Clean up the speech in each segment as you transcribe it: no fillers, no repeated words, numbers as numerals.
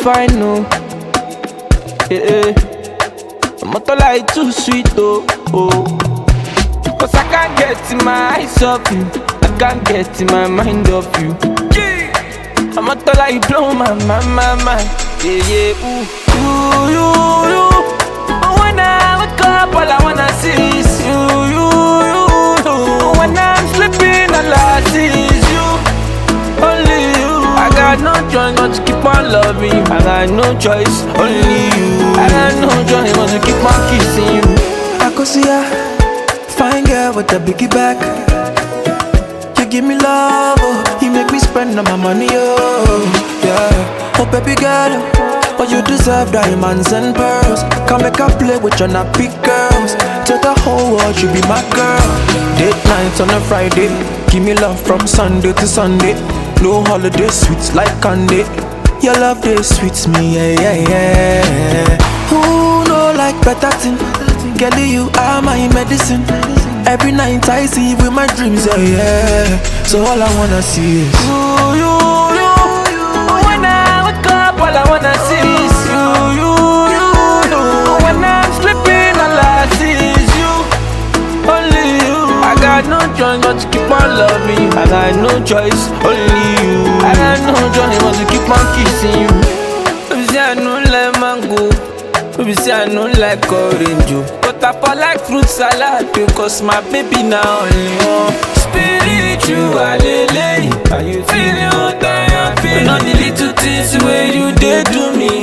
fine, no. Yeah, I'm not like too sweet, oh. Cause I can't get in my eyes off you. I can't get in my mind off you. I'm not like blow my mind. Yeah, ooh. Oh, when I wake up, all I wanna see is you. When I'm sleeping, all I see is you. Only you. I got no choice but to keep on loving you. I got no choice, only you. I got no choice but to keep on kissing you. I could see ya, fine girl with a biggie back. You give me love, oh, you make me spend all my money, oh, yeah. Oh baby girl, oh you deserve diamonds and pearls. Come make a play with your nappy girls. Tell the whole world you be my girl. Date nights on a Friday, give me love from Sunday to Sunday. No holiday sweets like candy. Your love they sweets me, yeah. Who know like better thing? Girl, you are my medicine. Every night I see you with my dreams, yeah. So all I wanna see is you. When I wake up, all I wanna see is you. When I'm sleeping, all I see is you. Only you. I got no choice but to keep on loving you. I got no choice, only you. I got no choice but to keep on kissing you. Baby say I don't like mango. Baby say I don't like orange. But I fall like fruit salad because my baby now only one. Spiritual, are you feeling what I am feeling? All the little things where you did to me,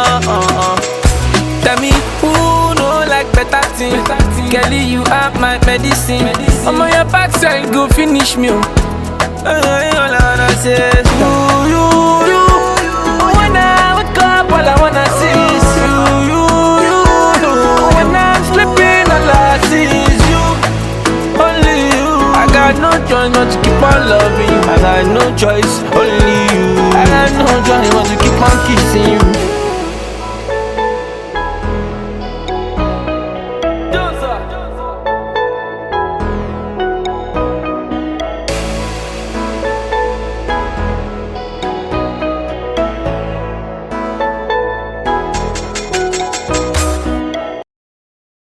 Tell me who know like better thing? Kelly, you are my medicine. I'm on your backside, go finish me. All I wanna say is you. When I wake up, all I wanna see is you. When I'm sleeping, all I see is you. Only you. I got no choice but to keep on loving you. I got no choice, only you. I got no choice but to keep on kissing you.